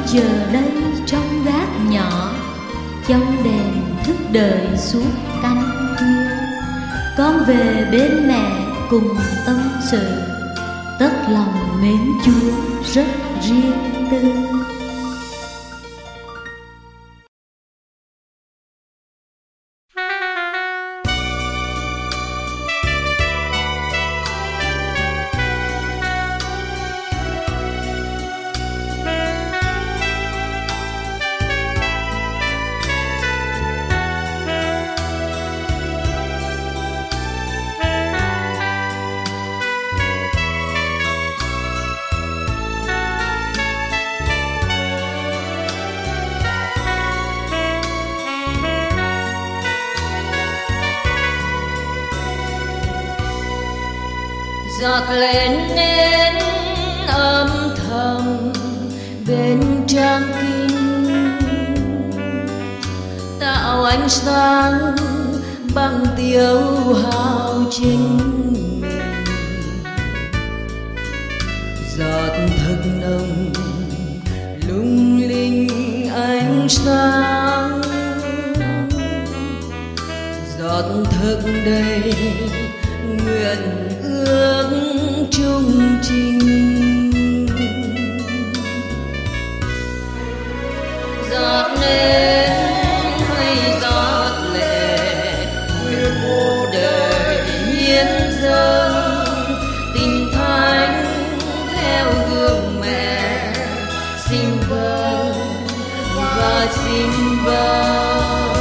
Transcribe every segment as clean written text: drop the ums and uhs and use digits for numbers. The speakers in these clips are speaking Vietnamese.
giờ đây trong gác nhỏ, trong đèn thức đợi suốt canh khuya. Con về bên mẹ cùng tâm sự, tất lòng mến Chúa rất riêng tư. Giọt lên nến âm thầm bên trang kinh, tạo ánh sáng bằng tiêu hao chính mình. Giọt thật nồng lung linh ánh sáng, giọt thật đầy nguyện ước chung trình. Giọt nến hay giọt lệ, nguyện một đời hiến dâng tình thánh theo gương mẹ. Xin vâng và xin vâng.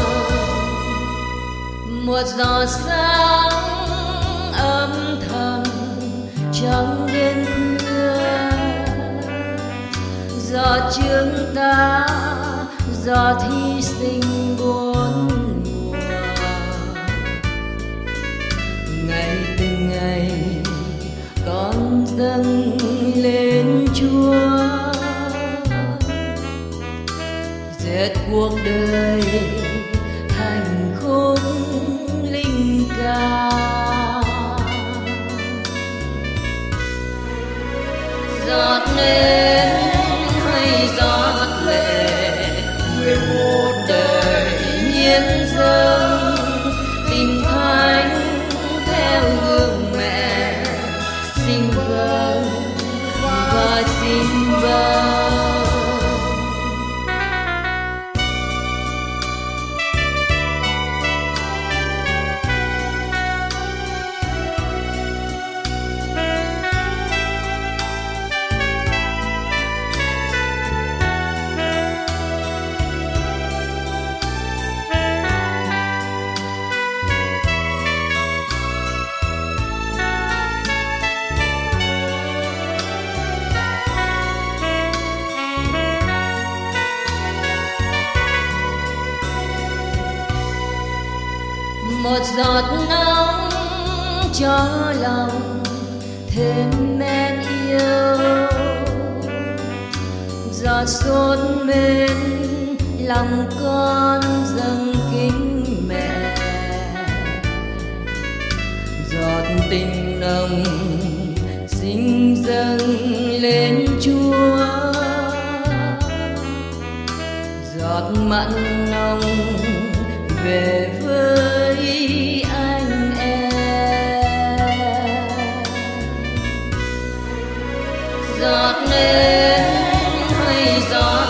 Một giọt sáng âm thầm trong đêm khuya, giọt chúng ta giọt hy sinh bốn mùa. Ngày từng ngày con dâng lên Chúa, dệt cuộc đời thành khúc linh ca. Giọt nến hay giọt lệ, nguyện một đời hiến dâng tình thánh theo gương mẹ. Xin vâng và xin vâng. Một giọt nắng cho lòng thêm men yêu, giọt sốt bên lòng con dâng kính mẹ. Giọt tình nồng xin dâng lên Chúa, giọt mặn nồng về với anh em. Giọt nến hay giọt